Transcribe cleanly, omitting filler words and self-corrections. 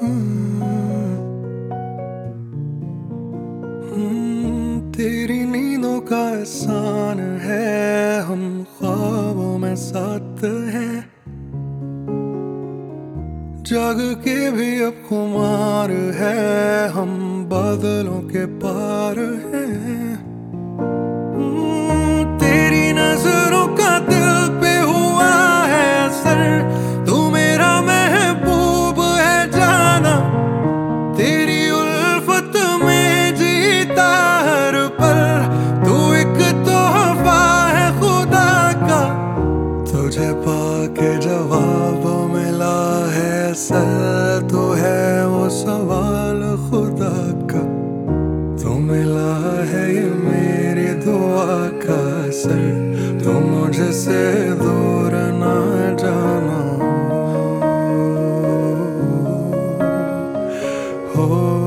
तेरी नींदों का एहसान है, हम ख्वाबों में साथ हैं। जग के भी अब खुमार है, हम बादलों के पार हैं। तेरी नजरों का दिल पे हुआ है असर, तू मेरा महबूब है जाना। तेरी उल्फत में जीता हर पल, तू एक तोहफा है खुदा का। तुझे पाके जवाब मिला है असल, तू है वो सवाल खुदा का। तू मिला है ये मेरी दुआ का असर, तू मुझसे दूर ना जाना हो।